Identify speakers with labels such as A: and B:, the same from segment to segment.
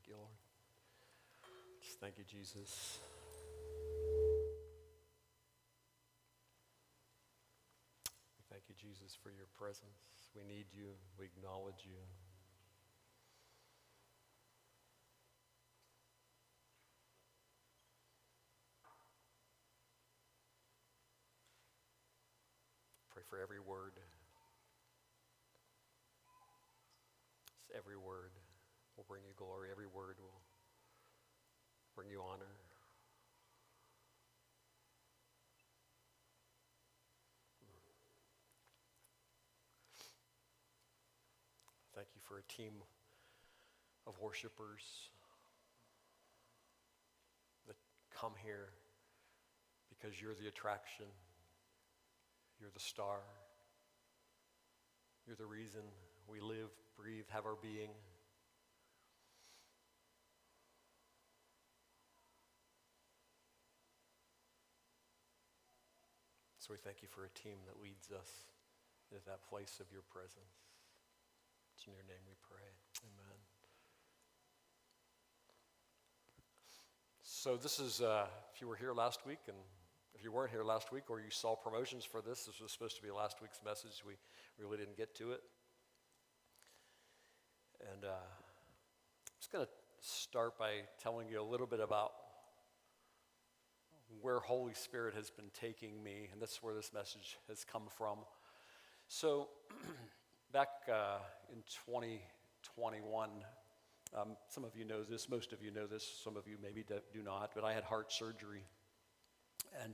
A: you, Lord. Just thank you, Jesus. We thank you, Jesus, for your presence. We need you. We acknowledge you. Pray for every word. Every word will bring you glory. Every word will bring you honor. Thank you for a team of worshipers that come here because you're the attraction. You're the star. You're the reason we live, breathe, have our being. So we thank you for a team that leads us into that place of your presence. It's in your name we pray. Amen. So this is, if you were here last week, and if you weren't here last week or you saw promotions for this was supposed to be last week's message. We really didn't get to it. And I'm just going to start by telling you a little bit about where Holy Spirit has been taking me, and that's where this message has come from. So back in 2021, some of you know this, most of you know this, some of you maybe do not, but I had heart surgery. And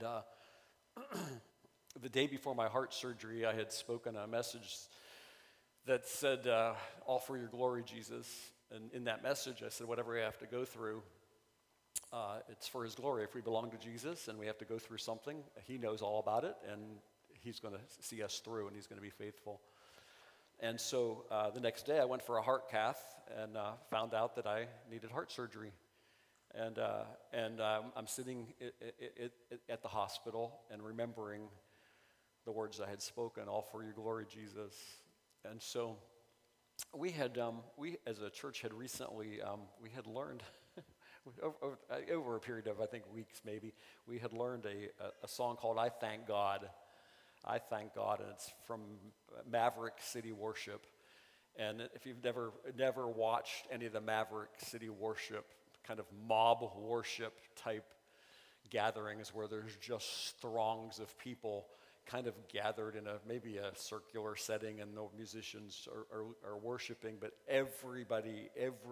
A: the day before my heart surgery, I had spoken a message that said, all for your glory, Jesus. And in that message, I said, whatever we have to go through, it's for his glory. If we belong to Jesus and we have to go through something, he knows all about it, and he's going to see us through, and he's going to be faithful. And so the next day, I went for a heart cath and found out that I needed heart surgery. And I'm sitting at the hospital and remembering the words I had spoken, all for your glory, Jesus. And so we as a church had recently, we had learned, over a period of, I think, weeks maybe, we had learned a song called I Thank God. I Thank God, and it's from Maverick City Worship. And if you've never watched any of the Maverick City Worship, kind of mob worship type gatherings where there's just throngs of people kind of gathered in maybe a circular setting, and the musicians are worshiping, but everybody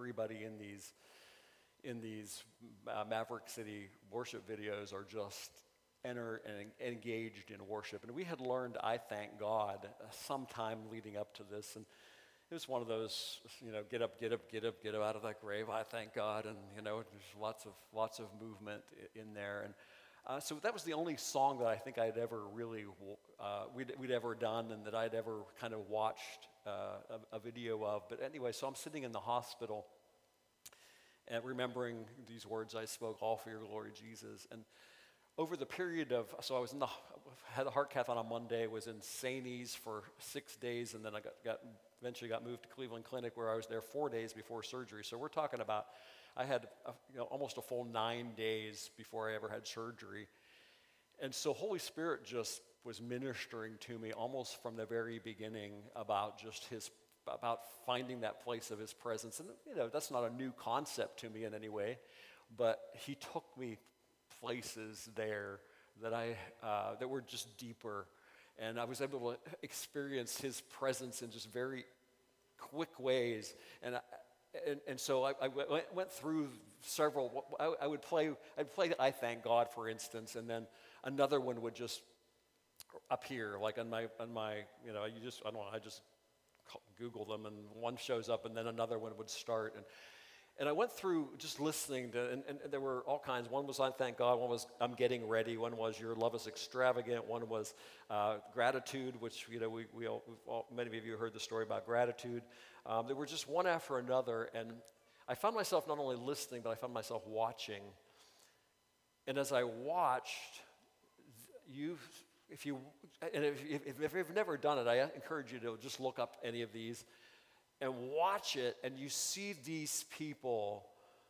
A: in these Maverick City worship videos are just engaged in worship. And we had learned I Thank God sometime leading up to this, and it was one of those, get up out of that grave. I thank God, and there's lots of movement in there, and so that was the only song that I think I'd ever really we'd ever done, and that I'd ever kind of watched a video of. But anyway, so I'm sitting in the hospital and remembering these words I spoke, all for your glory, Jesus. And over the period of, so I was had a heart cath on a Monday, was in St. E's for 6 days, and then I eventually got moved to Cleveland Clinic, where I was there 4 days before surgery. So we're talking about, I had almost a full 9 days before I ever had surgery. And so Holy Spirit just was ministering to me almost from the very beginning about about finding that place of his presence. And that's not a new concept to me in any way, but he took me places there that were just deeper, and I was able to experience his presence in just very quick ways. And so I went through several. I'd play I Thank God, for instance, and then another one would just appear, like on my I just Google them, and one shows up, and then another one would start. And I went through just listening to, and there were all kinds. One was I Thank God, one was I'm Getting Ready, one was Your Love is Extravagant, one was Gratitude, which many of you heard the story about gratitude. There were just one after another, and I found myself not only listening, but I found myself watching. And as I watched, if you've never done it, I encourage you to just look up any of these and watch it, and you see these people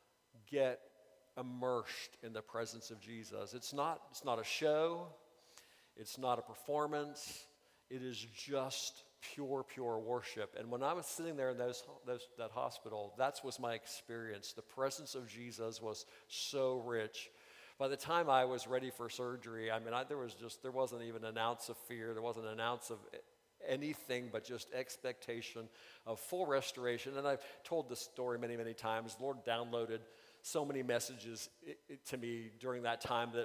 A: get immersed in the presence of Jesus. It's not a show. It's not a performance. It is just pure worship. And when I was sitting there in that hospital, that was my experience. The presence of Jesus was so rich. By the time I was ready for surgery, I mean, there wasn't even an ounce of fear. There wasn't an ounce of anything but just expectation of full restoration. And I've told this story many, many times. The Lord downloaded so many messages to me during that time that,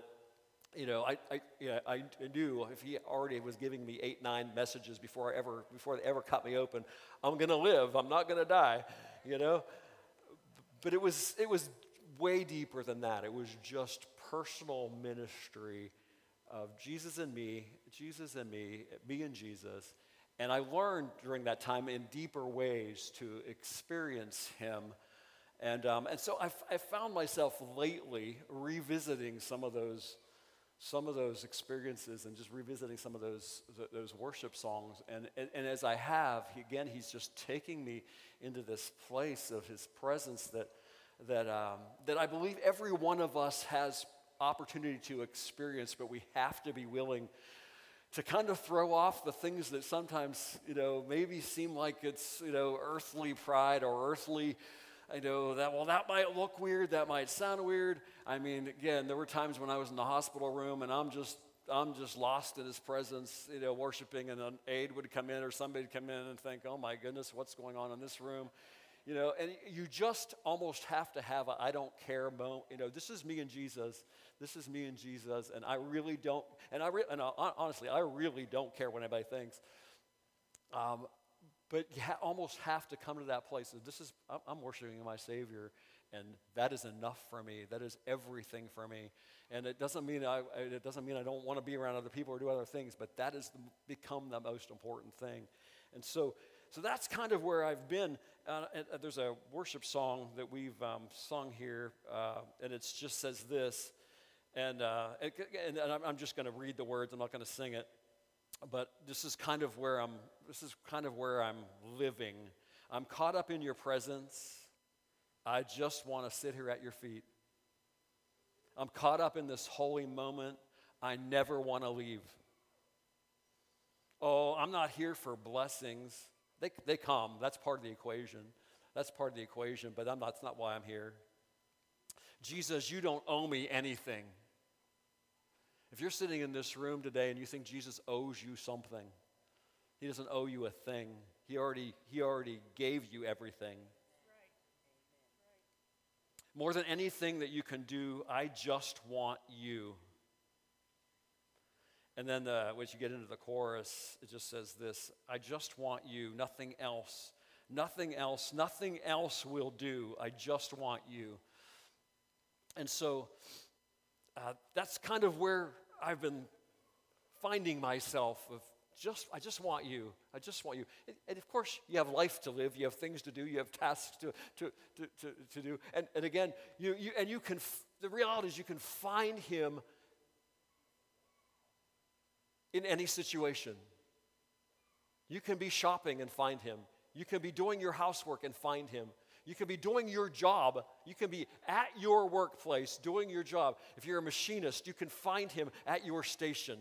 A: I knew if he already was giving me 8, 9 messages before they ever cut me open, I'm going to live. I'm not going to die, But it was way deeper than that. It was just personal ministry of Jesus and me, me and Jesus. And I learned during that time in deeper ways to experience him. And so I found myself lately revisiting some of those experiences and just revisiting some of those worship songs. And as I have, he's just taking me into this place of his presence that I believe every one of us has opportunity to experience, but we have to be willing to kind of throw off the things that sometimes, maybe seem like it's, earthly pride or earthly, that might look weird, that might sound weird. I mean, again, there were times when I was in the hospital room and I'm just lost in his presence, worshiping, and an aide would come in or somebody would come in and think, oh my goodness, what's going on in this room? And you just almost have to have a I don't care moment. This is me and Jesus. This is me and Jesus, and I really don't, honestly, I really don't care what anybody thinks. But you almost have to come to that place of I'm worshiping my Savior, and that is enough for me. That is everything for me. And it doesn't mean I don't want to be around other people or do other things, but that has become the most important thing. And so that's kind of where I've been. There's a worship song that we've sung here, and it just says this. And I'm just going to read the words. I'm not going to sing it. But this is kind of where I'm living. I'm caught up in your presence. I just want to sit here at your feet. I'm caught up in this holy moment. I never want to leave. Oh, I'm not here for blessings. They come. That's part of the equation. But that's not why I'm here. Jesus, you don't owe me anything. If you're sitting in this room today and you think Jesus owes you something, he doesn't owe you a thing. He already gave you everything. More than anything that you can do, I just want you. And then once you get into the chorus, it just says this: I just want you, nothing else. Nothing else will do. I just want you. And so that's kind of where I've been finding myself I just want you. I just want you. And of course, you have life to live. You have things to do. You have tasks to do. And again, you can. The reality is, you can find him in any situation. You can be shopping and find him. You can be doing your housework and find him. You can be doing your job. You can be at your workplace doing your job. If you're a machinist, you can find him at your station.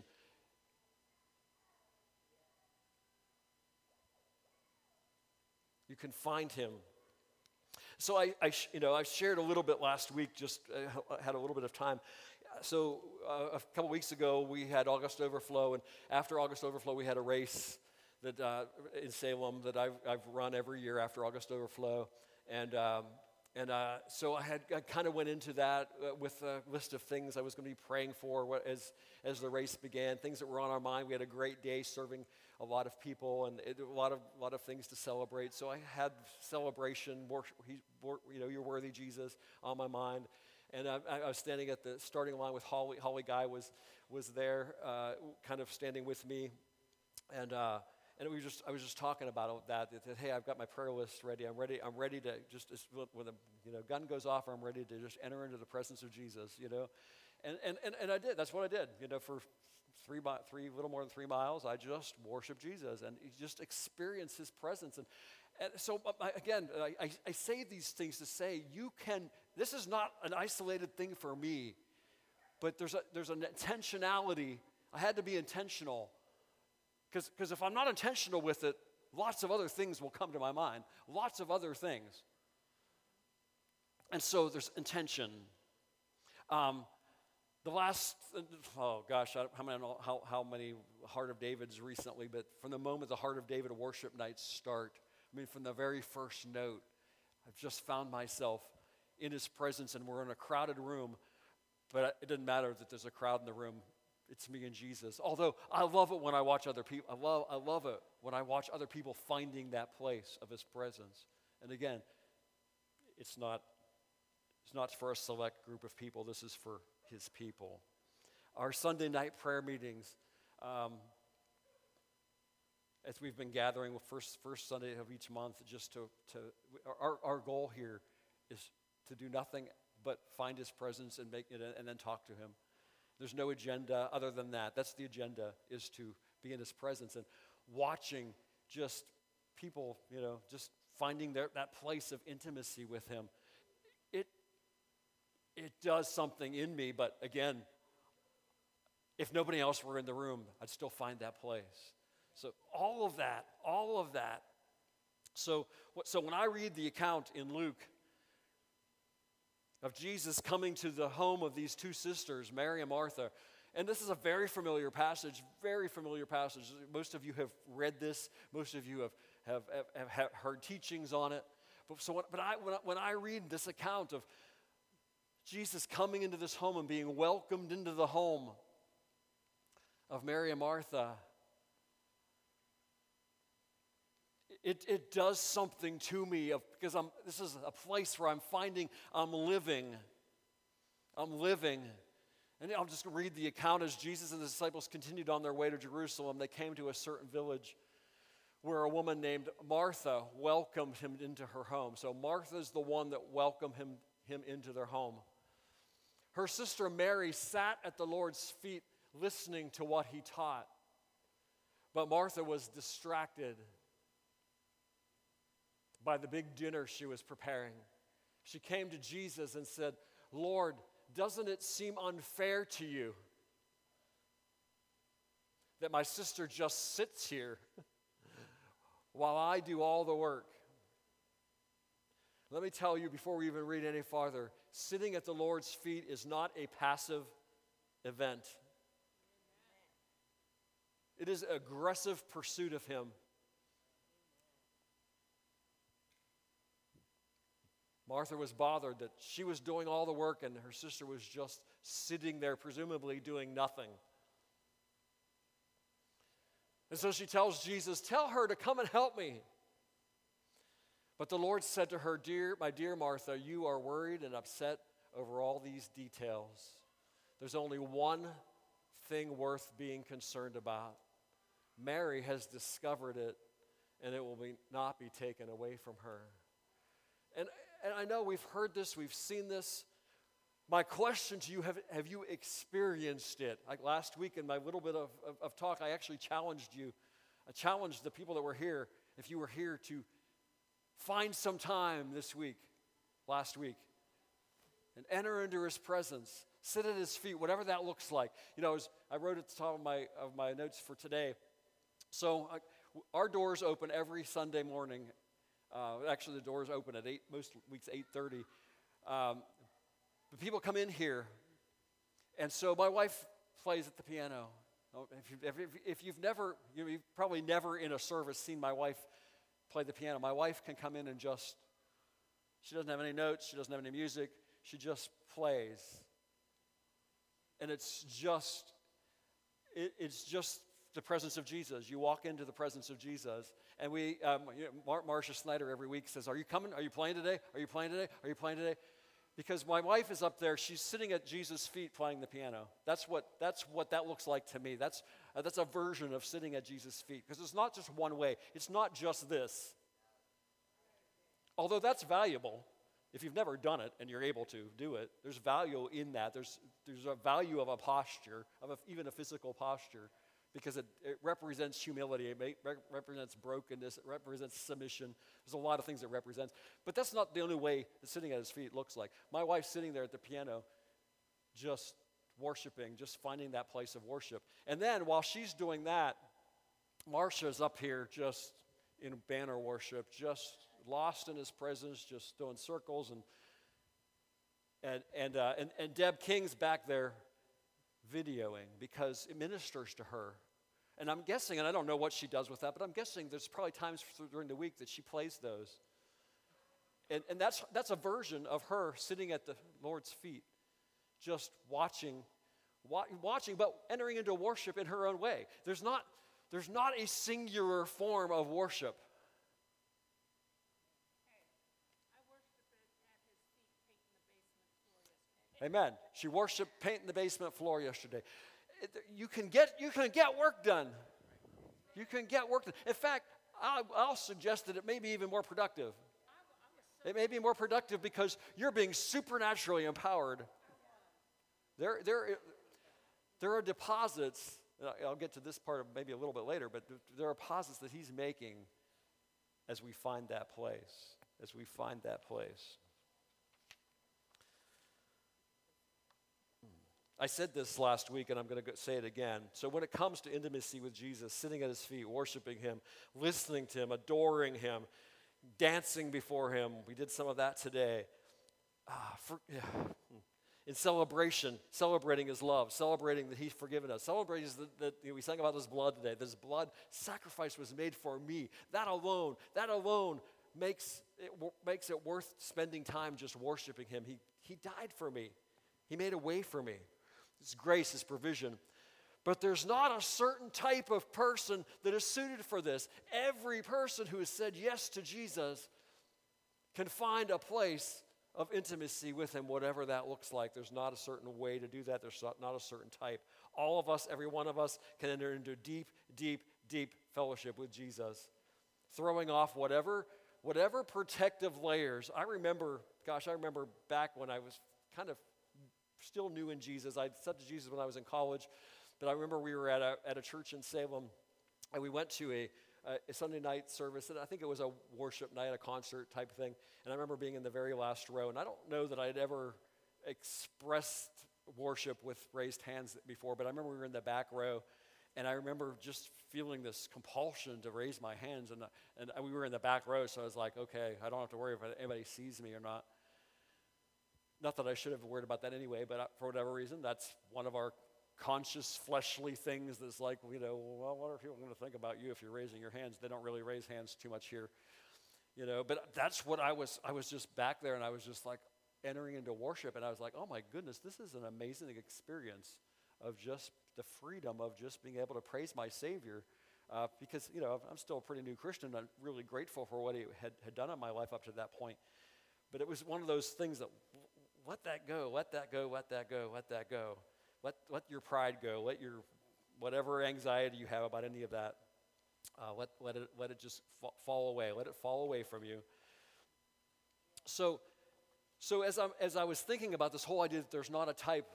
A: You can find him. So I shared a little bit last week, just had a little bit of time. So a couple weeks ago, we had August Overflow, and after August Overflow, we had a race that in Salem that I've run every year after August Overflow. And so I kind of went into that with a list of things I was going to be praying for as the race began, things that were on our mind. We had a great day serving a lot of people and a lot of things to celebrate. So I had celebration, you're worthy, Jesus, on my mind. And I was standing at the starting line with Holly. Holly Guy was there, kind of standing with me. And I was just talking about that, hey, I've got my prayer list ready. I'm ready to just, when the gun goes off, I'm ready to just enter into the presence of Jesus, And I did. That's what I did. For little more than 3 miles, I just worshiped Jesus and just experienced his presence. And so, again, I say these things to say, this is not an isolated thing for me, but there's an intentionality. I had to be intentional. Because if I'm not intentional with it, lots of other things will come to my mind. Lots of other things. And so there's intention. The last, oh gosh, I don't know how many Heart of Davids recently, but from the moment the Heart of David worship nights start, from the very first note, I've just found myself in his presence, and we're in a crowded room, but it doesn't matter that there's a crowd in the room. It's me and Jesus. Although I love it when I watch other people. I love it when I watch other people finding that place of his presence. And again, it's not for a select group of people. This is for his people. Our Sunday night prayer meetings, as we've been gathering with first Sunday of each month, our goal here is to do nothing but find his presence and make it, and then talk to him. There's no agenda other than that. That's the agenda, is to be in his presence and watching just people, just finding that place of intimacy with him. It does something in me, but again, if nobody else were in the room, I'd still find that place. So all of that. So when I read the account in Luke of Jesus coming to the home of these two sisters, Mary and Martha. And this is a very familiar passage. Most of you have read this. Most of you have heard teachings on it. When I read this account of Jesus coming into this home and being welcomed into the home of Mary and Martha, it does something to me because this is a place where I'm finding I'm living. And I'll just read the account. As Jesus and the disciples continued on their way to Jerusalem, they came to a certain village where a woman named Martha welcomed him into her home. So Martha's the one that welcomed him into their home. Her sister Mary sat at the Lord's feet listening to what he taught. But Martha was distracted by the big dinner she was preparing. She came to Jesus and said, "Lord, doesn't it seem unfair to you that my sister just sits here while I do all the work?" Let me tell you, before we even read any farther, sitting at the Lord's feet is not a passive event. It is aggressive pursuit of him. Martha was bothered that she was doing all the work and her sister was just sitting there, presumably doing nothing. And so she tells Jesus, "Tell her to come and help me." But the Lord said to her, my dear Martha, you are worried and upset over all these details. There's only one thing worth being concerned about. Mary has discovered it, and it will not be taken away from her. And I know we've heard this, we've seen this. My question to you, have you experienced it? Like last week in my little bit of talk, I actually challenged you. I challenged the people that were here, if you were here, to find some time last week, and enter into his presence. Sit at his feet, whatever that looks like. I wrote at the top of my notes for today. So our doors open every Sunday morning. Actually, the doors open at 8, most weeks 8:30. But people come in here, and so my wife plays at the piano. If you've probably never in a service seen my wife play the piano. My wife can come in and she doesn't have any notes, she doesn't have any music, she just plays. And it's just the presence of Jesus. You walk into the presence of Jesus. And Marcia Snyder every week says, "Are you coming? Are you playing today? Are you playing today? Are you playing today?" Because my wife is up there, she's sitting at Jesus' feet playing the piano. That's what that looks like to me. That's a version of sitting at Jesus' feet. Because it's not just one way. It's not just this. Although that's valuable. If you've never done it and you're able to do it, there's value in that. There's a value of a posture, even a physical posture, because it represents humility, it represents brokenness, it represents submission. There's a lot of things it represents. But that's not the only way that sitting at his feet looks like. My wife's sitting there at the piano, just worshiping, just finding that place of worship. And then while she's doing that, Marcia's up here just in banner worship, just lost in his presence, just doing circles, and Deb King's back there videoing because it ministers to her. And I'm guessing, and I don't know what she does with that, but I'm guessing there's probably times during the week that she plays those. And that's a version of her sitting at the Lord's feet, just watching, but entering into worship in her own way. There's not a singular form of worship. Amen. She worshiped painting the basement floor yesterday. You can get work done. You can get work done. In fact, I'll suggest that it may be even more productive. It may be more productive because you're being supernaturally empowered. There are deposits. I'll get to this part maybe a little bit later, but there are deposits that he's making as we find that place. As we find that place. I said this last week, and I'm going to say it again. So when it comes to intimacy with Jesus, sitting at his feet, worshiping him, listening to him, adoring him, dancing before him, we did some of that today. In celebration, celebrating his love, celebrating that he's forgiven us, celebrating that we sang about his blood today. This blood sacrifice was made for me. That alone makes it worth spending time just worshiping him. He died for me. He made a way for me. His grace, his provision. But there's not a certain type of person that is suited for this. Every person who has said yes to Jesus can find a place of intimacy with him, whatever that looks like. There's not a certain way to do that. There's not a certain type. All of us, every one of us, can enter into deep, deep, deep fellowship with Jesus, throwing off whatever protective layers. I remember back when I was kind of still new in Jesus. I accepted Jesus when I was in college, but I remember we were at a church in Salem, and we went to a Sunday night service, and I think it was a worship night, a concert type thing, and I remember being in the very last row, and I don't know that I'd ever expressed worship with raised hands before, but I remember we were in the back row, and I remember just feeling this compulsion to raise my hands, and we were in the back row, so I was like, okay, I don't have to worry if anybody sees me or not. Not that I should have worried about that anyway, but for whatever reason, that's one of our conscious, fleshly things that's like, well, what are people going to think about you if you're raising your hands? They don't really raise hands too much here, But that's what I was just back there, and I was just like entering into worship, and I was like, oh my goodness, this is an amazing experience of just the freedom of just being able to praise my Savior. Because, I'm still a pretty new Christian. I'm really grateful for what he had done in my life up to that point. But it was one of those things that, let that go, let that go, let that go, let that go. Let your pride go. Let your whatever anxiety you have about any of that, let it just fall away. Let it fall away from you. So as I was thinking about this whole idea that there's not a type,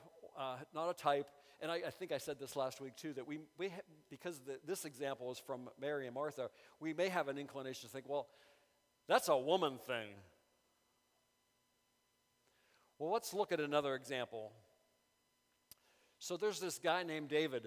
A: and I think I said this last week too, that because this example is from Mary and Martha, we may have an inclination to think, well, that's a woman thing. Well, let's look at another example. So there's this guy named David.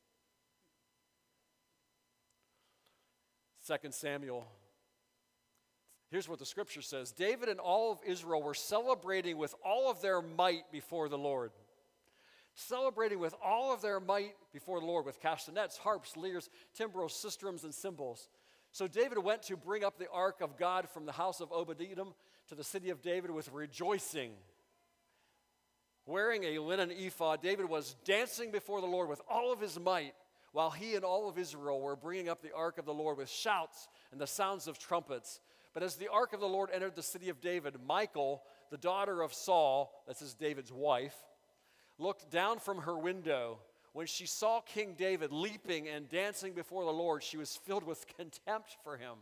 A: 2 Samuel. Here's what the scripture says. David and all of Israel were celebrating with all of their might before the Lord. Celebrating with all of their might before the Lord with castanets, harps, lyres, timbrels, sistrums, and cymbals. So David went to bring up the ark of God from the house of Obed-Edom to the city of David with rejoicing. Wearing a linen ephod, David was dancing before the Lord with all of his might, while he and all of Israel were bringing up the ark of the Lord with shouts and the sounds of trumpets. But as the ark of the Lord entered the city of David, Michal, the daughter of Saul, this is David's wife, looked down from her window. When she saw King David leaping and dancing before the Lord, she was filled with contempt for him.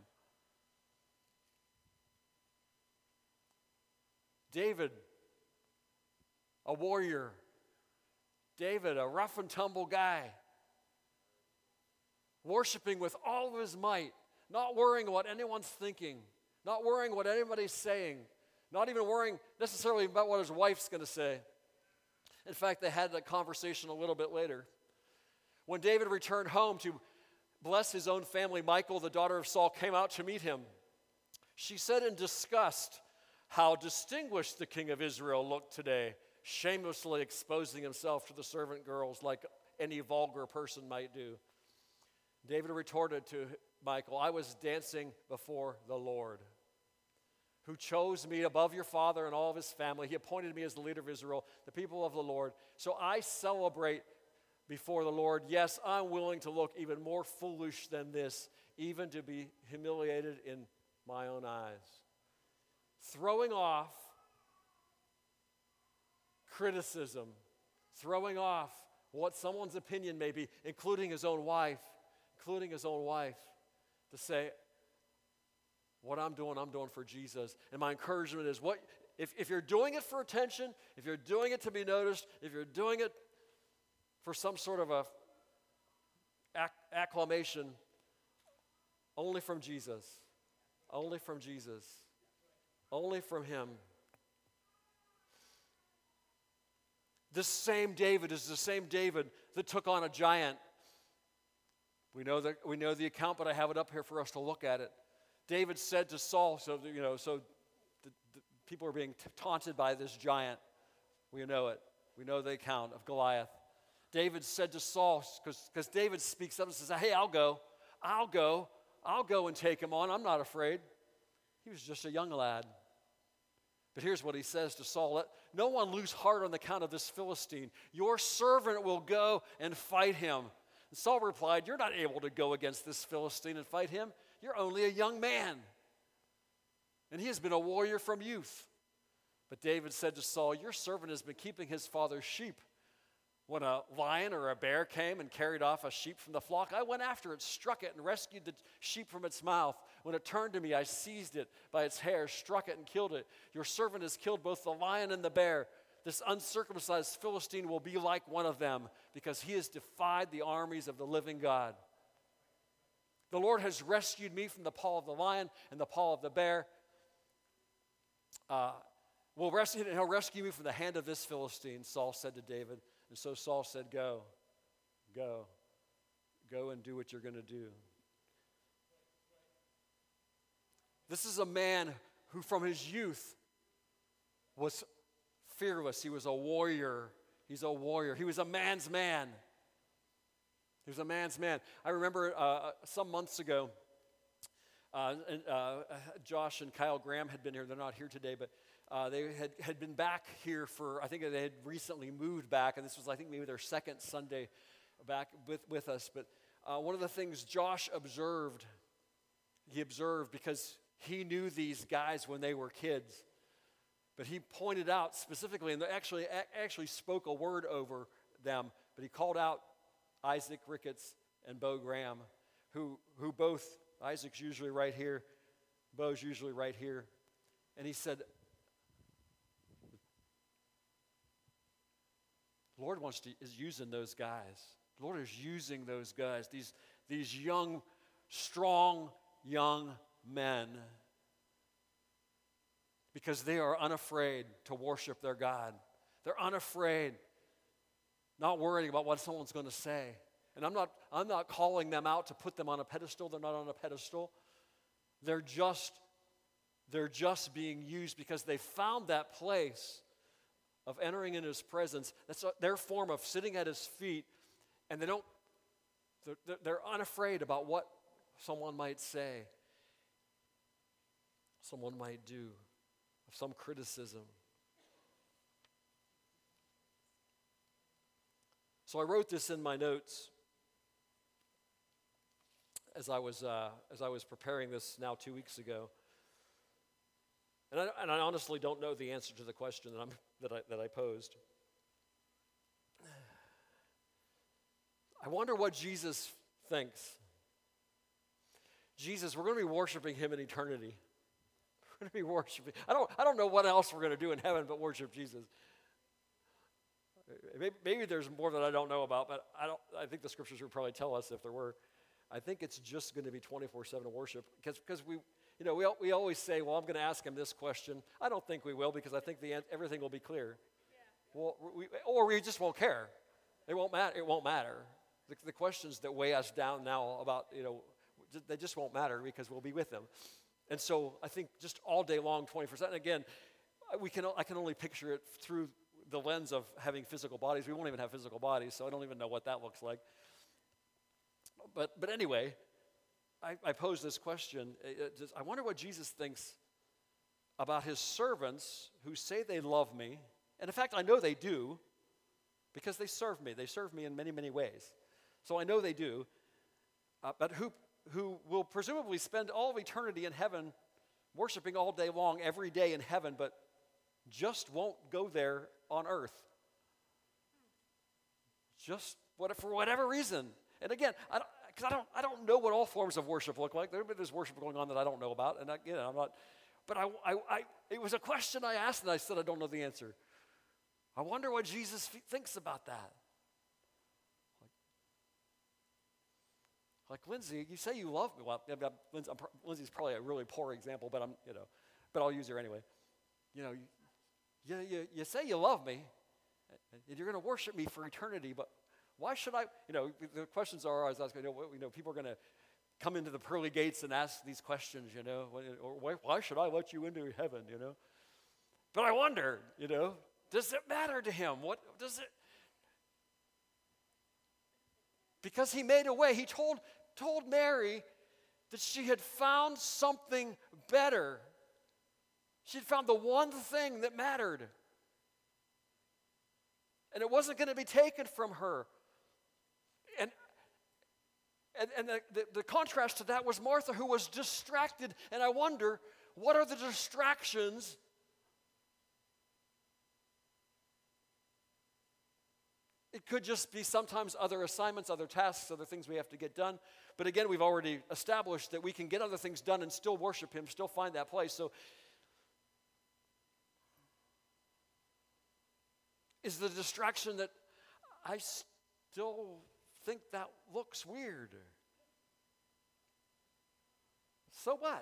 A: David, a warrior. David, a rough and tumble guy. Worshiping with all of his might, not worrying what anyone's thinking, not worrying what anybody's saying, not even worrying necessarily about what his wife's going to say. In fact, they had that conversation a little bit later. When David returned home to bless his own family, Michal, the daughter of Saul, came out to meet him. She said in disgust, "How distinguished the king of Israel looked today, shamelessly exposing himself to the servant girls like any vulgar person might do." David retorted to Michal, "I was dancing before the Lord, who chose me above your father and all of his family. He appointed me as the leader of Israel, the people of the Lord. So I celebrate before the Lord. Yes, I'm willing to look even more foolish than this, even to be humiliated in my own eyes." Throwing off criticism, throwing off what someone's opinion may be, including his own wife, to say, what I'm doing for Jesus. And my encouragement is, if you're doing it for attention, if you're doing it to be noticed, if you're doing it for some sort of acclamation, only from Jesus, only from Jesus, only from him. This same David is the same David that took on a giant. We know the account, but I have it up here for us to look at it. David said to Saul, so the people are being taunted by this giant. We know it. We know the account of Goliath. David said to Saul, because David speaks up and says, "Hey, I'll go and take him on. I'm not afraid." He was just a young lad. But here's what he says to Saul: "Let no one lose heart on the account of this Philistine. Your servant will go and fight him." And Saul replied, "You're not able to go against this Philistine and fight him. You're only a young man, and he has been a warrior from youth." But David said to Saul, "Your servant has been keeping his father's sheep. When a lion or a bear came and carried off a sheep from the flock, I went after it, struck it, and rescued the sheep from its mouth. When it turned to me, I seized it by its hair, struck it, and killed it. Your servant has killed both the lion and the bear. This uncircumcised Philistine will be like one of them, because he has defied the armies of the living God. The Lord has rescued me from the paw of the lion and the paw of the bear. He'll rescue me from the hand of this Philistine," Saul said to David. And so Saul said, Go and do what you're going to do." This is a man who from his youth was fearless. He was a warrior. He's a warrior. He was a man's man. He was a man's man. I remember some months ago, Josh and Kyle Graham had been here. They're not here today, but they had been back here for, I think they had recently moved back, and this was, I think, maybe their second Sunday back with us. But one of the things Josh observed, because he knew these guys when they were kids, but he pointed out specifically, and they actually spoke a word over them, but he called out Isaac Ricketts and Bo Graham, who both, Isaac's usually right here, Bo's usually right here, and he said, the Lord is using those guys. The Lord is using those guys, these young, strong, young men, because they are unafraid to worship their God. They're unafraid, not worrying about what someone's going to say. And I'm not calling them out to put them on a pedestal. They're not on a pedestal. They're just being used because they found that place of entering in his presence. That's their form of sitting at his feet, and they're unafraid about what someone might say, someone might do, of some criticism. So I wrote this in my notes as I was preparing this now 2 weeks ago.
B: And I honestly don't know the answer to the question that I posed. I wonder what Jesus thinks. Jesus, we're going to be worshiping him in eternity. We're going to be worshiping. I don't know what else we're going to do in heaven but worship Jesus. Maybe there's more that I don't know about, but I think the scriptures would probably tell us if there were. I think it's just going to be 24/7 worship because we always say, well, I'm going to ask him this question. I don't think we will because I think everything will be clear. Yeah. Well, we just won't care. It won't matter. It won't matter. The questions that weigh us down now about, they just won't matter because we'll be with them. And so I think just all day long, 24/7. And again, I can only picture it through the lens of having physical bodies. We won't even have physical bodies, so I don't even know what that looks like. But anyway, I pose this question. I wonder what Jesus thinks about his servants who say they love me. And in fact, I know they do because they serve me. They serve me in many, many ways. So I know they do. But who will presumably spend all of eternity in heaven worshiping all day long, every day in heaven, but just won't go there on earth. Just for whatever reason. And again, I don't know what all forms of worship look like. There's worship going on that I don't know about, and I'm not. But it was a question I asked, and I said I don't know the answer. I wonder what Jesus thinks about that. Like Lindsay, you say you love me. Well, Lindsay's probably a really poor example, but but I'll use her anyway. You say you love me, and you're going to worship me for eternity, but why should I? The questions are always asking. People are going to come into the pearly gates and ask these questions. Or why should I let you into heaven? But I wonder. Does it matter to him? What does it? Because he made a way. He told Mary that she had found something better. She'd found the one thing that mattered. And it wasn't going to be taken from her. And the contrast to that was Martha, who was distracted. And I wonder, what are the distractions It could just be sometimes other assignments, other tasks, other things we have to get done. But again, we've already established that we can get other things done and still worship him, still find that place. So is the distraction that I still think that looks weird? So what?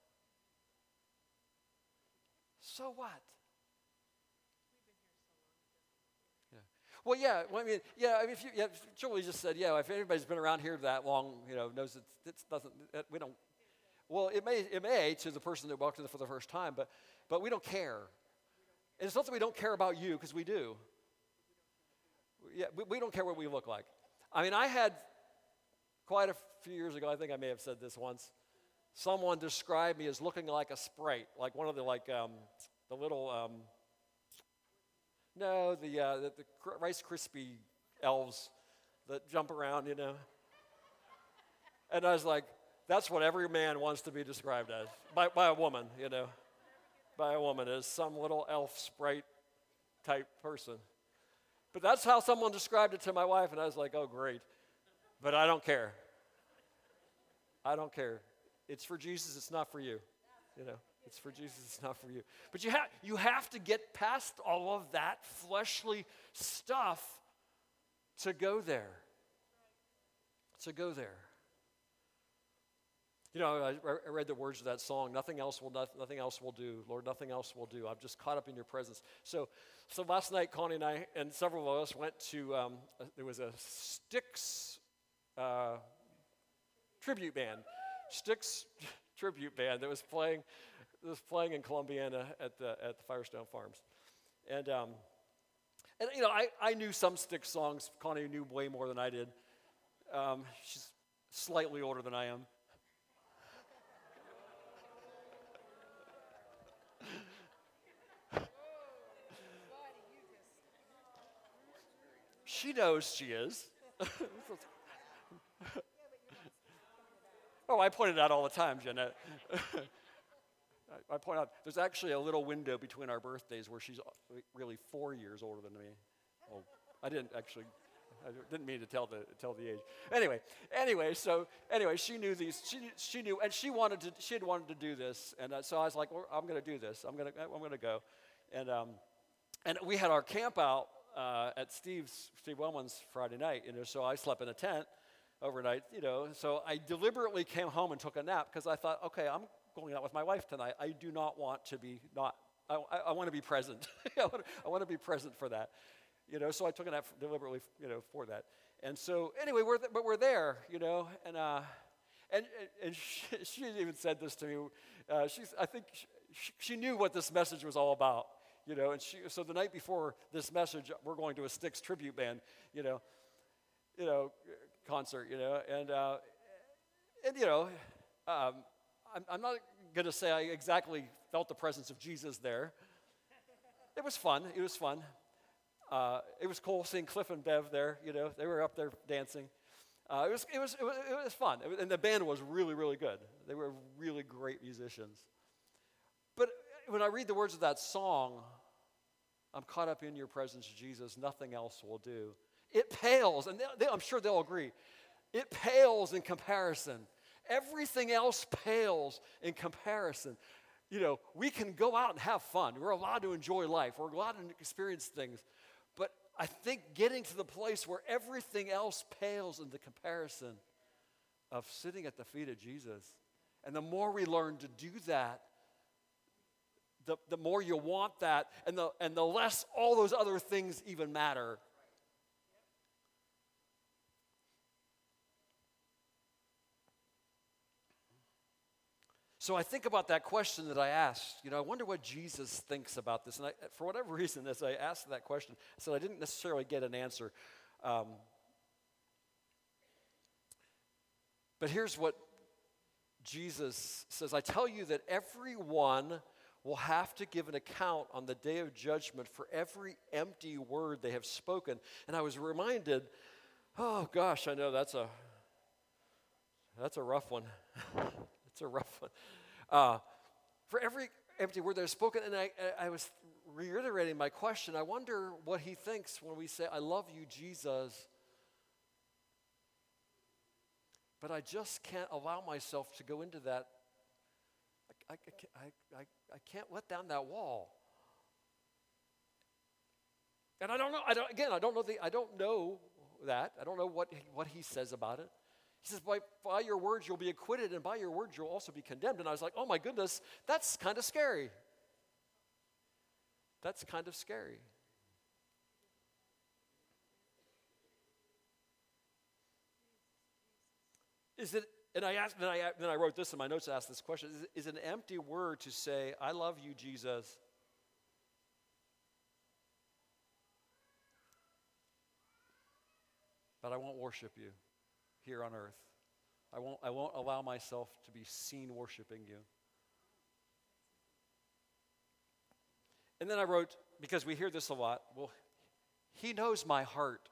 B: So what? Well, yeah. If Julie just said, if anybody's been around here that long, knows it doesn't. We don't. Well, it may to the person that walked in for the first time, but we don't care. And it's not that we don't care about you, because we do. Yeah, we don't care what we look like. I mean, I had quite a few years ago. I think I may have said this once. Someone described me as looking like a Sprite, like one of the little. No, the Rice Krispie elves that jump around, And I was like, that's what every man wants to be described as, by a woman, By a woman, as some little elf sprite type person. But that's how someone described it to my wife, and I was like, oh, great. But I don't care. I don't care. It's for Jesus, it's not for you, It's for Jesus, it's not for you. But you have to get past all of that fleshly stuff to go there. To go there. I read the words of that song, nothing else will do. Lord, nothing else will do. I'm just caught up in your presence. So last night, Connie and I and several of us went to, there was a Styx tribute band. Styx tribute band that was playing in Columbiana at the Firestone Farms. And I knew some Styx songs. Connie knew way more than I did. She's slightly older than I am. She knows she is. Oh, I point it out all the time, Jeanette. I point out there's actually a little window between our birthdays where she's really 4 years older than me. Well, I didn't mean to tell the age. Anyway, she knew these. She knew, and she had wanted to do this, and so I was like, well, I'm going to do this. I'm going to go, and we had our camp out at Steve Wellman's Friday night. So I slept in a tent overnight. So I deliberately came home and took a nap because I thought, okay, I'm going out with my wife tonight. I do not want to be not. I want to be present. I want to be present for that. So I took a nap deliberately, for that. And so anyway, we're there, and she even said this to me. I think she knew what this message was all about, And so the night before this message, we're going to a Styx tribute band, concert, I'm not going to say I exactly felt the presence of Jesus there. It was fun. It was cool seeing Cliff and Bev there. They were up there dancing. It was fun, and the band was really, really good. They were really great musicians. But when I read the words of that song, I'm caught up in your presence, Jesus. Nothing else will do. It pales, and I'm sure they'll agree. It pales in comparison. Everything else pales in comparison. We can go out and have fun. We're allowed to enjoy life. We're allowed to experience things. But I think getting to the place where everything else pales in the comparison of sitting at the feet of Jesus. And the more we learn to do that, the more you want that, and the less all those other things even matter. So I think about that question that I asked. I wonder what Jesus thinks about this. And for whatever reason, as I asked that question, I said I didn't necessarily get an answer. But here's what Jesus says. I tell you that everyone will have to give an account on the day of judgment for every empty word they have spoken. And I was reminded, oh gosh, I know that's a rough one. It's a rough one. For every empty word that is spoken, and I was reiterating my question. I wonder what he thinks when we say, I love you, Jesus, but I just can't allow myself to go into that. I can't let down that wall. And I don't know. I don't know that. I don't know what he says about it. He says, by your words you'll be acquitted, and by your words you'll also be condemned. And I was like, oh my goodness, that's kind of scary. That's kind of scary. Is it? And then I wrote this in my notes to ask this question: Is it an empty word to say, "I love you, Jesus"? But I won't worship you here on earth. I won't allow myself to be seen worshiping you. And then I wrote, because we hear this a lot, well, he knows my heart.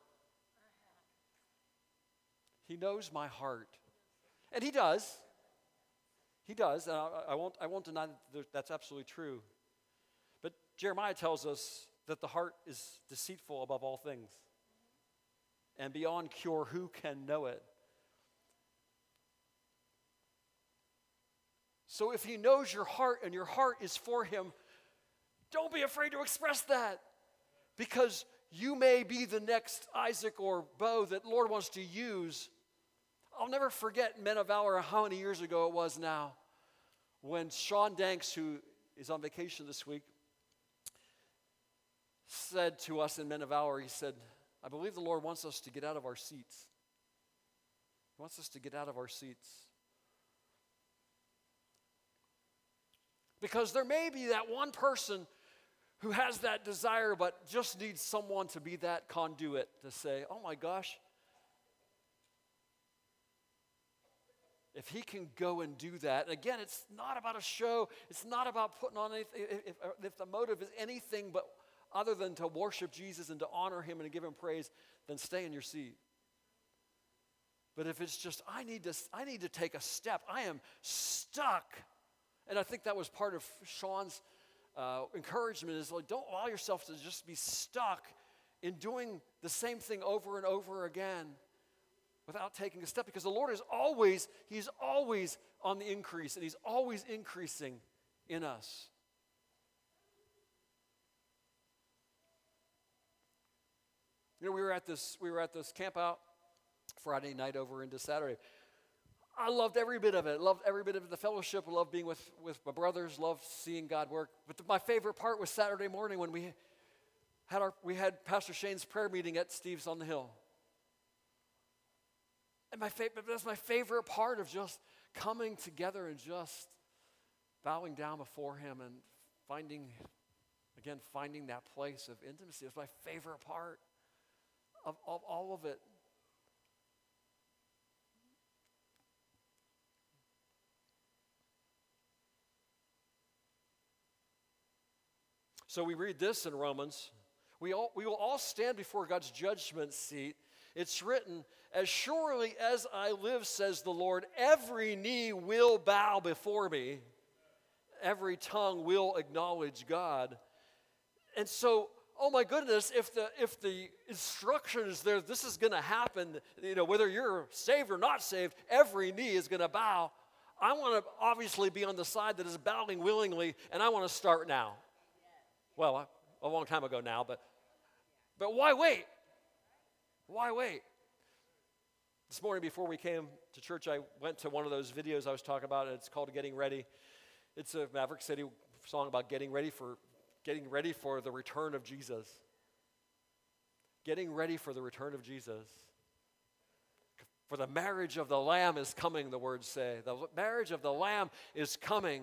B: He knows my heart. And he does. He does. And I won't deny that that's absolutely true. But Jeremiah tells us that the heart is deceitful above all things. And beyond cure, who can know it? So if he knows your heart and your heart is for him, don't be afraid to express that. Because you may be the next Isaac or Bo that Lord wants to use. I'll never forget Men of Valor, how many years ago it was now, when Sean Danks, who is on vacation this week, said to us in Men of Valor, he said, I believe the Lord wants us to get out of our seats. He wants us to get out of our seats. Because there may be that one person who has that desire but just needs someone to be that conduit to say, oh my gosh, if he can go and do that. And again, it's not about a show. It's not about putting on anything. If the motive is anything but other than to worship Jesus and to honor him and to give him praise, then stay in your seat. But if it's just, I need to take a step. I am stuck And I think that was part of Sean's encouragement is like, don't allow yourself to just be stuck in doing the same thing over and over again without taking a step, because the Lord is always, he's always on the increase, and he's always increasing in us. You know, we were at this camp out Friday night over into Saturday. I loved every bit of it. Loved every bit of the fellowship. I loved being with my brothers. Loved seeing God work. But my favorite part was Saturday morning when we had Pastor Shane's prayer meeting at Steve's on the Hill. And that's my favorite part of just coming together and just bowing down before him and finding that place of intimacy. It's my favorite part of all of it. So we read this in Romans. We will all stand before God's judgment seat. It's written, as surely as I live, says the Lord, every knee will bow before me. Every tongue will acknowledge God. And so, oh my goodness, if the instruction is there, this is going to happen, you know, whether you're saved or not saved, every knee is going to bow. I want to obviously be on the side that is bowing willingly, and I want to start now. Well, a long time ago now, but why wait? Why wait? This morning before we came to church, I went to one of those videos I was talking about, and it's called Getting Ready. It's a Maverick City song about getting ready for the return of Jesus. Getting ready for the return of Jesus. For the marriage of the Lamb is coming, the words say. The marriage of the Lamb is coming.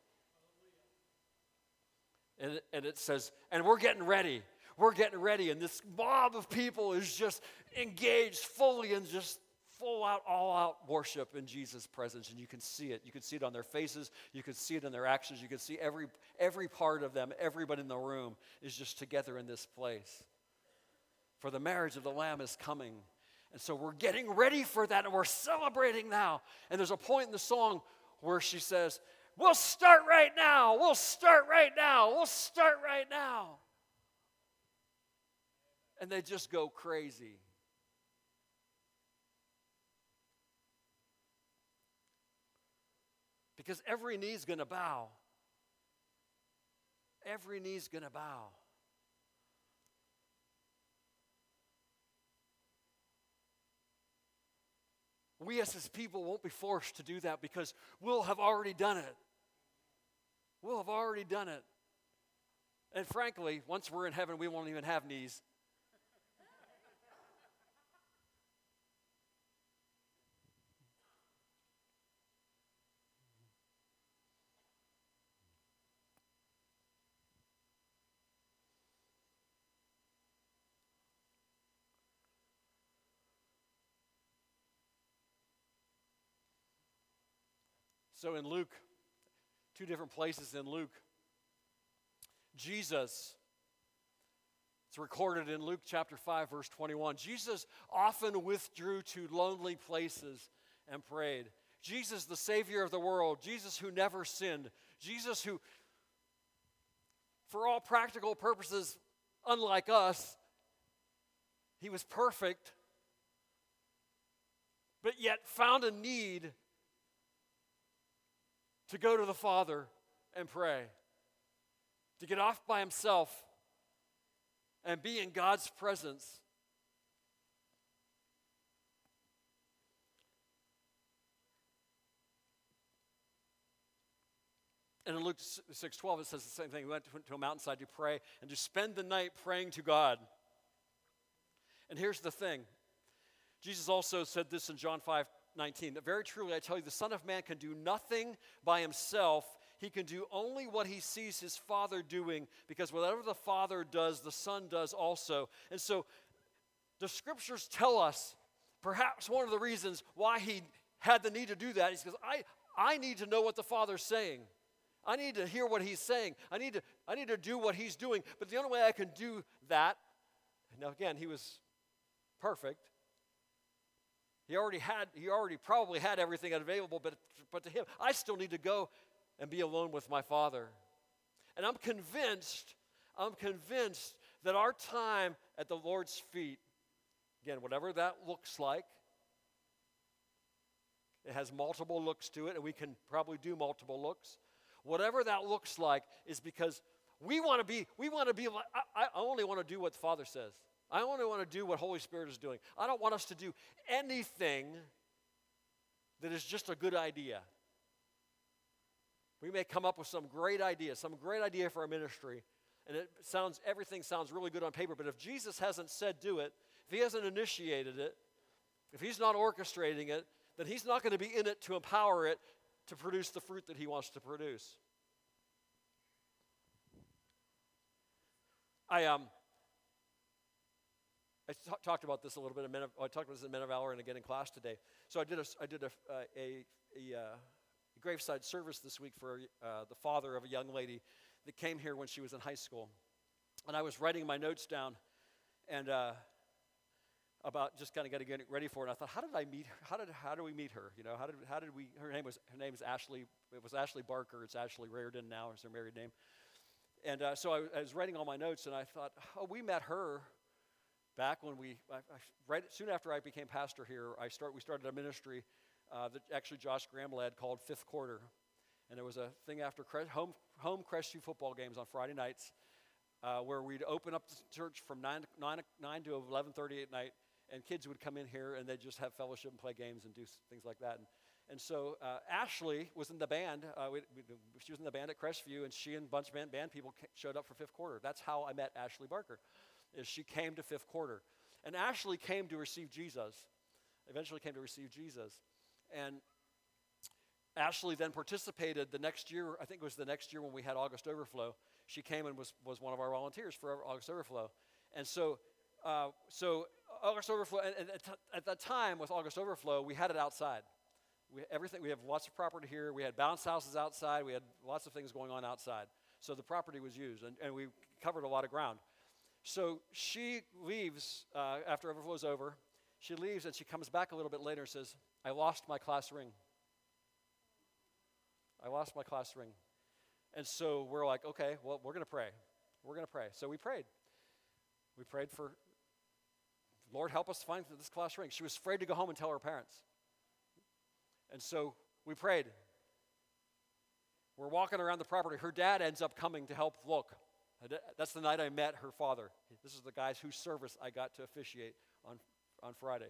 B: And it says, and we're getting ready. We're getting ready. And this mob of people is just engaged fully in just all-out worship in Jesus' presence. And you can see it. You can see it on their faces. You can see it in their actions. You can see every part of them, everybody in the room is just together in this place. For the marriage of the Lamb is coming. And so we're getting ready for that, and we're celebrating now. And there's a point in the song where she says, we'll start right now. We'll start right now. We'll start right now. And they just go crazy. Because every knee's going to bow. Every knee's going to bow. We as his people won't be forced to do that because we'll have already done it. We'll have already done it. And frankly, once we're in heaven, we won't even have knees. So in Luke, two different places in Luke, Jesus, it's recorded in Luke chapter 5, verse 21, Jesus often withdrew to lonely places and prayed. Jesus, the Savior of the world, Jesus who never sinned, Jesus who, for all practical purposes, unlike us, he was perfect, but yet found a need to go to the Father and pray, to get off by himself and be in God's presence. And in Luke 6:12, it says the same thing. He went to a mountainside to pray and to spend the night praying to God. And here's the thing. Jesus also said this in John 5:19, that very truly I tell you, the Son of Man can do nothing by himself. He can do only what he sees his Father doing, because whatever the Father does, the Son does also. And so the scriptures tell us perhaps one of the reasons why he had the need to do that is because I need to know what the Father's saying. I need to hear what he's saying. I need to do what he's doing. But the only way I can do that, now again, he was perfect. He already probably had everything available, but to him, I still need to go and be alone with my Father. And I'm convinced that our time at the Lord's feet, again, whatever that looks like, it has multiple looks to it, and we can probably do multiple looks. Whatever that looks like is because we want to be like, I only want to do what the Father says. I only want to do what Holy Spirit is doing. I don't want us to do anything that is just a good idea. We may come up with some great idea for our ministry, and everything sounds really good on paper, but if Jesus hasn't said do it, if he hasn't initiated it, if he's not orchestrating it, then he's not going to be in it to empower it to produce the fruit that he wants to produce. I talked about this a little bit. I talked about this in Men of Valor and again in class today. So I did a graveside service this week for the father of a young lady that came here when she was in high school, and I was writing my notes down, and about just kind of getting ready for it. And I thought, how did I meet her? How do we meet her? You know, how did we? Her name is Ashley. It was Ashley Barker. It's Ashley Reardon now. Is her married name. And so I was writing all my notes, and I thought, oh, we met her back when right soon after I became pastor here. We started a ministry that actually Josh Graham led called Fifth Quarter, and it was a thing after home Crestview football games on Friday nights, where we'd open up the church from 9 to 11:30 at night, and kids would come in here and they'd just have fellowship and play games and do things like that. And so Ashley was in the band. She was in the band at Crestview, and she and a bunch of band people showed up for Fifth Quarter. That's how I met Ashley Barker, is she came to Fifth Quarter. And Ashley came to receive Jesus, eventually came to receive Jesus. And Ashley then participated the next year, I think it was the next year when we had August Overflow. She came and was one of our volunteers for August Overflow. And so August Overflow, and at that time with August Overflow, we had it outside. We have lots of property here. We had bounce houses outside. We had lots of things going on outside. So the property was used, and we covered a lot of ground. So she leaves after Overflow's over. She leaves, and she comes back a little bit later and says, I lost my class ring. I lost my class ring. And so we're like, okay, well, we're going to pray. We're going to pray. So we prayed. We prayed for, Lord, help us find this class ring. She was afraid to go home and tell her parents. And so we prayed. We're walking around the property. Her dad ends up coming to help look. That's the night I met her father. This is the guys whose service I got to officiate on Friday.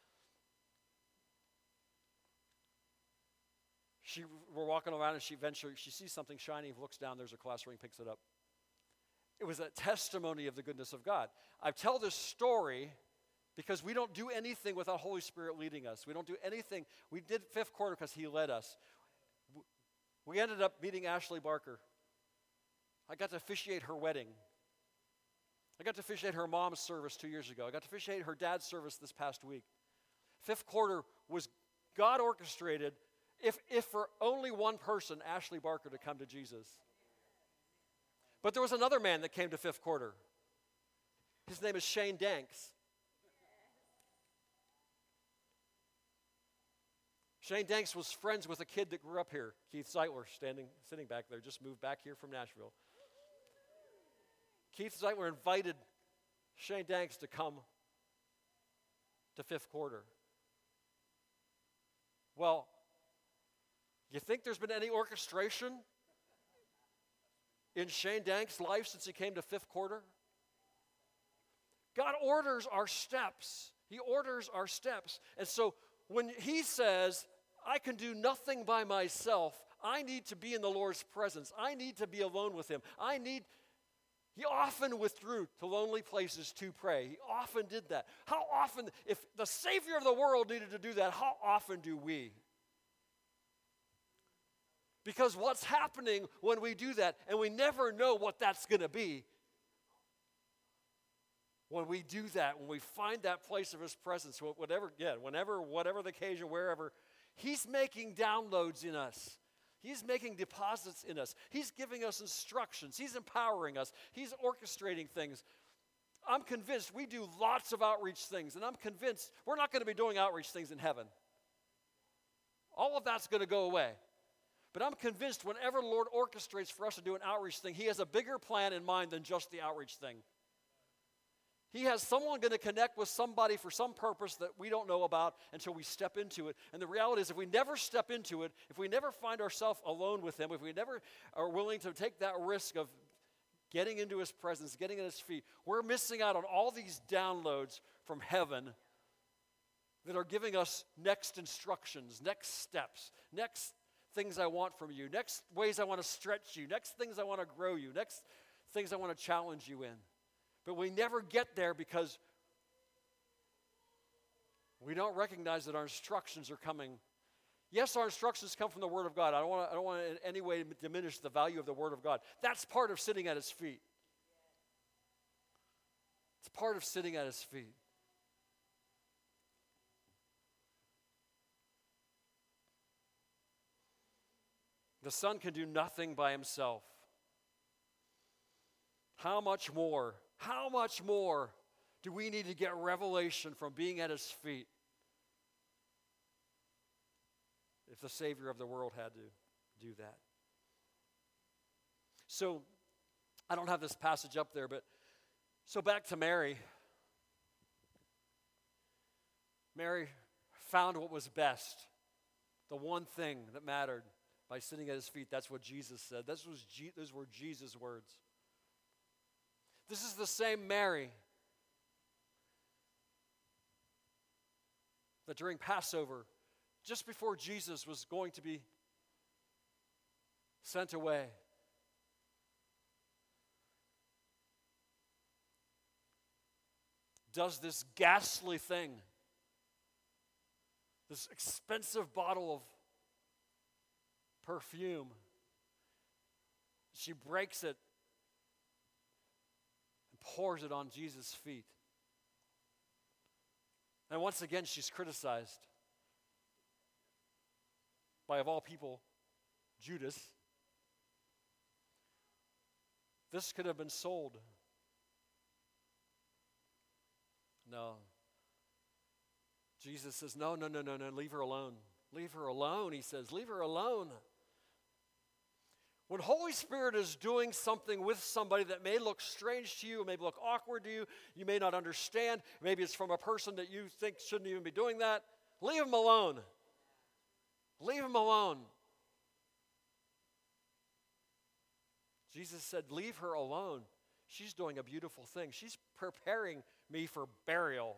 B: We're walking around, and she sees something shiny, looks down, there's a class ring, picks it up. It was a testimony of the goodness of God. I tell this story because we don't do anything without Holy Spirit leading us. We don't do anything. We did Fifth Quarter because he led us. We ended up meeting Ashley Barker. I got to officiate her wedding. I got to officiate her mom's service 2 years ago. I got to officiate her dad's service this past week. Fifth Quarter was God orchestrated if for only one person, Ashley Barker, to come to Jesus. But there was another man that came to Fifth Quarter. His name is Shane Danks. Shane Danks was friends with a kid that grew up here, Keith Zeitler, sitting back there, just moved back here from Nashville. Keith Zeitler invited Shane Danks to come to Fifth Quarter. Well, you think there's been any orchestration in Shane Danks' life since he came to Fifth Quarter? God orders our steps. He orders our steps. And so when he says, I can do nothing by myself, I need to be in the Lord's presence. I need to be alone with him. He often withdrew to lonely places to pray. He often did that. How often, if the Savior of the world needed to do that, how often do we? Because what's happening when we do that, and we never know what that's going to be, when we do that, when we find that place of his presence, whatever the occasion, wherever, he's making downloads in us. He's making deposits in us. He's giving us instructions. He's empowering us. He's orchestrating things. I'm convinced we do lots of outreach things, and I'm convinced we're not going to be doing outreach things in heaven. All of that's going to go away. But I'm convinced whenever the Lord orchestrates for us to do an outreach thing, He has a bigger plan in mind than just the outreach thing. He has someone going to connect with somebody for some purpose that we don't know about until we step into it. And the reality is, if we never step into it, if we never find ourselves alone with Him, if we never are willing to take that risk of getting into His presence, getting at His feet, we're missing out on all these downloads from heaven that are giving us next instructions, next steps, next things I want from you, next ways I want to stretch you, next things I want to grow you, next things I want to challenge you in. But we never get there because we don't recognize that our instructions are coming. Yes, our instructions come from the Word of God. I don't want to in any way diminish the value of the Word of God. That's part of sitting at His feet. It's part of sitting at His feet. The Son can do nothing by Himself. How much more do we need to get revelation from being at His feet if the Savior of the world had to do that? So, I don't have this passage up there, but so back to Mary. Mary found what was best, the one thing that mattered, by sitting at His feet. That's what Jesus said. Those were Jesus' words. This is the same Mary that during Passover, just before Jesus was going to be sent away, does this ghastly thing, this expensive bottle of perfume. She breaks it and pours it on Jesus' feet. And once again, she's criticized by, of all people, Judas. This could have been sold. No. Jesus says, no, leave her alone. Leave her alone, He says. Leave her alone. When Holy Spirit is doing something with somebody that may look strange to you, it may look awkward to you, you may not understand, maybe it's from a person that you think shouldn't even be doing that, leave them alone. Leave them alone. Jesus said, leave her alone. She's doing a beautiful thing. She's preparing me for burial.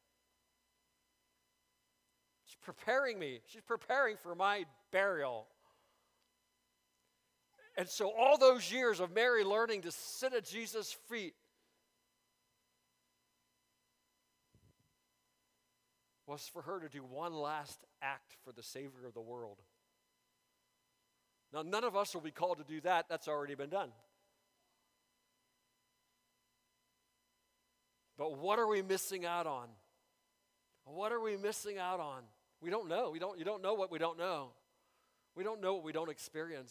B: She's preparing me. She's preparing for my burial. And so all those years of Mary learning to sit at Jesus' feet was for her to do one last act for the Savior of the world. Now, none of us will be called to do that. That's already been done. But what are we missing out on? What are we missing out on? We don't know. You don't know what we don't know. We don't know what we don't experience.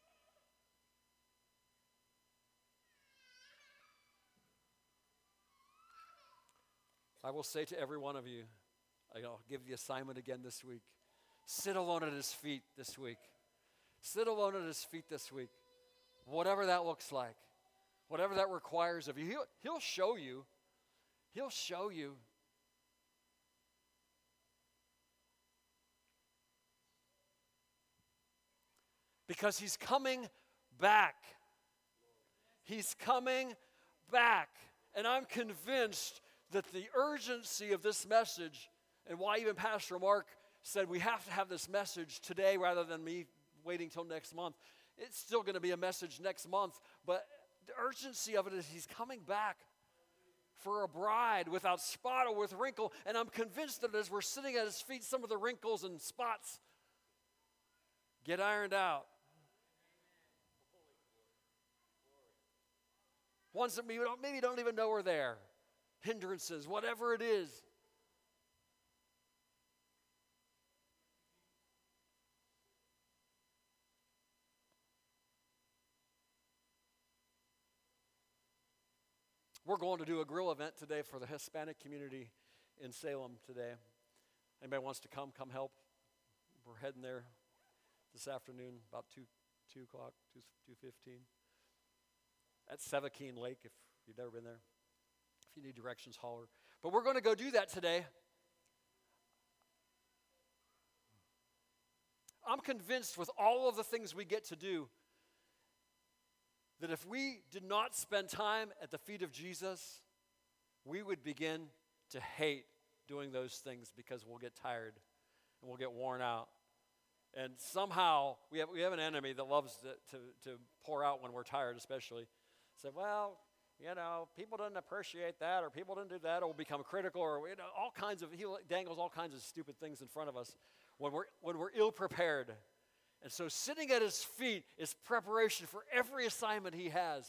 B: I will say to every one of you, I'll give the assignment again this week. Sit alone at His feet this week. Sit alone at His feet this week. Whatever that looks like, whatever that requires of you, He'll show you. He'll show you. Because He's coming back. He's coming back. And I'm convinced that the urgency of this message, and why even Pastor Mark said we have to have this message today rather than me waiting till next month. It's still going to be a message next month, but the urgency of it is He's coming back for a bride without spot or with wrinkle. And I'm convinced that as we're sitting at His feet, some of the wrinkles and spots get ironed out. Ones that maybe don't even know are there. Hindrances, whatever it is. We're going to do a grill event today for the Hispanic community in Salem today. Anybody wants to come help? We're heading there this afternoon, about 2 o'clock, 2:15, at Sevakine Lake, if you've never been there. If you need directions, holler. But we're going to go do that today. I'm convinced with all of the things we get to do that if we did not spend time at the feet of Jesus, we would begin to hate doing those things because we'll get tired and we'll get worn out. And somehow we have an enemy that loves to pour out when we're tired, especially. Say, well, people didn't appreciate that, or people didn't do that, or we'll become critical, or he dangles all kinds of stupid things in front of us when we're ill prepared. And so sitting at his feet is preparation for every assignment he has.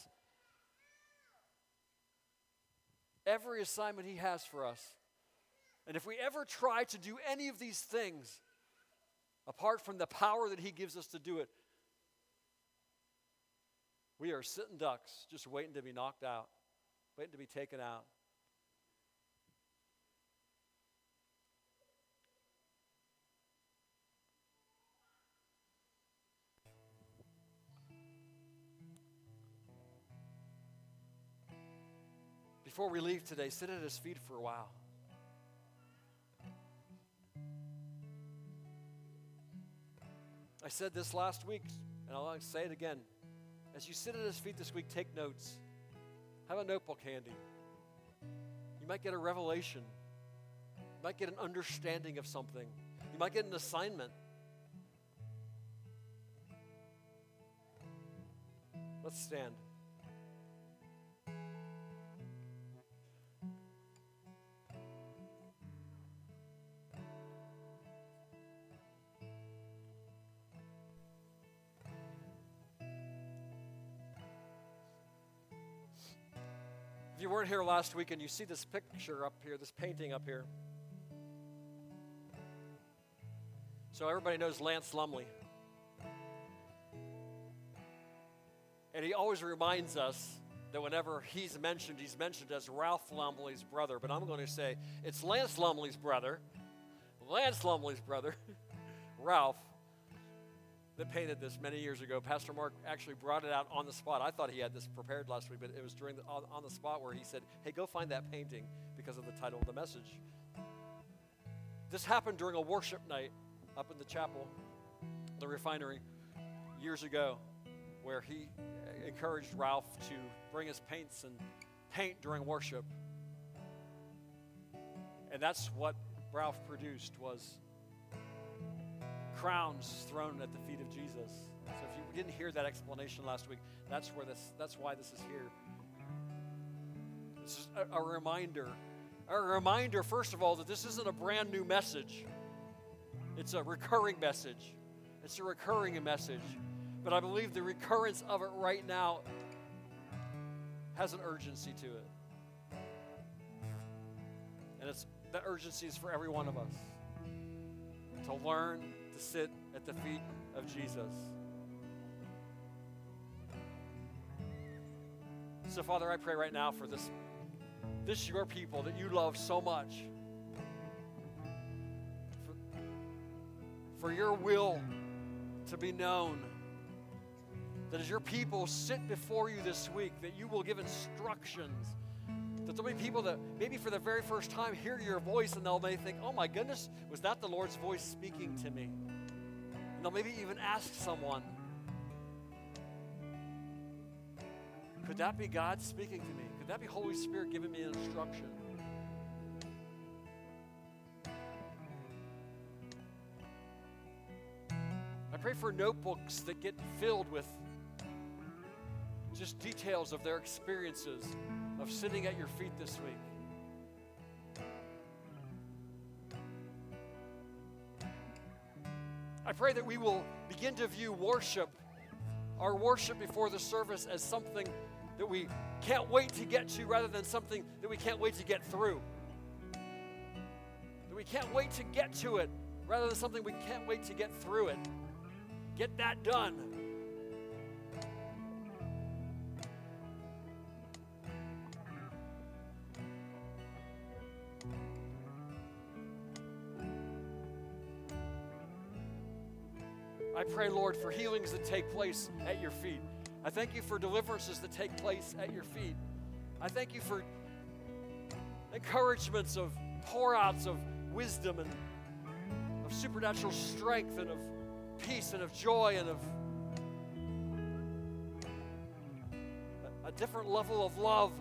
B: Every assignment he has for us. And if we ever try to do any of these things, apart from the power that he gives us to do it, we are sitting ducks, just waiting to be knocked out, waiting to be taken out. Before we leave today, sit at his feet for a while. I said this last week, and I'll say it again. As you sit at his feet this week, take notes. Have a notebook handy. You might get a revelation. You might get an understanding of something. You might get an assignment. Let's stand. If you weren't here last week and you see this picture up here, this painting up here. So everybody knows Lance Lumley. And he always reminds us that whenever he's mentioned as Ralph Lumley's brother. But I'm going to say it's Lance Lumley's brother. Lance Lumley's brother, Ralph, that painted this many years ago. Pastor Mark actually brought it out on the spot. I thought he had this prepared last week, but it was on the spot where he said, hey, go find that painting because of the title of the message. This happened during a worship night up in the chapel, the refinery, years ago, where he encouraged Ralph to bring his paints and paint during worship. And that's what Ralph produced, was crowns thrown at the feet of Jesus. So if you didn't hear that explanation last week, that's why this is here. This is a reminder. A reminder, first of all, that this isn't a brand new message. It's a recurring message. It's a recurring message. But I believe the recurrence of it right now has an urgency to it. And that urgency is for every one of us to learn to sit at the feet of Jesus. So, Father, I pray right now for this your people that you love so much, for your will to be known, that as your people sit before you this week, that you will give instructions, that there'll be people that maybe for the very first time hear your voice and may think, oh my goodness, was that the Lord's voice speaking to me? And they'll maybe even ask someone, could that be God speaking to me? Could that be Holy Spirit giving me an instruction? I pray for notebooks that get filled with just details of their experiences of sitting at your feet this week. I pray that we will begin to view our worship before the service, as something that we can't wait to get to rather than something that we can't wait to get through. That we can't wait to get to it rather than something we can't wait to get through it. Get that done. I I pray, Lord, for healings that take place at your feet. I thank you for deliverances that take place at your feet. I thank you for encouragements of pour-outs of wisdom and of supernatural strength and of peace and of joy and of a different level of love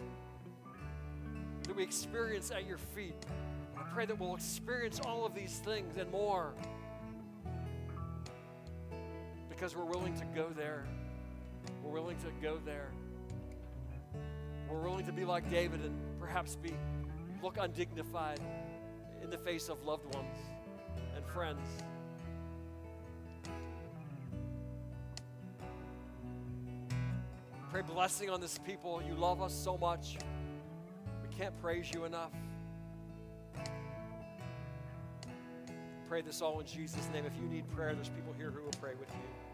B: that we experience at your feet. I pray that we'll experience all of these things and more because we're willing to go there. We're willing to go there. We're willing to be like David and perhaps look undignified in the face of loved ones and friends. Pray blessing on this people. You love us so much. We can't praise you enough. Pray this all in Jesus' name. If you need prayer, there's people here who will pray with you.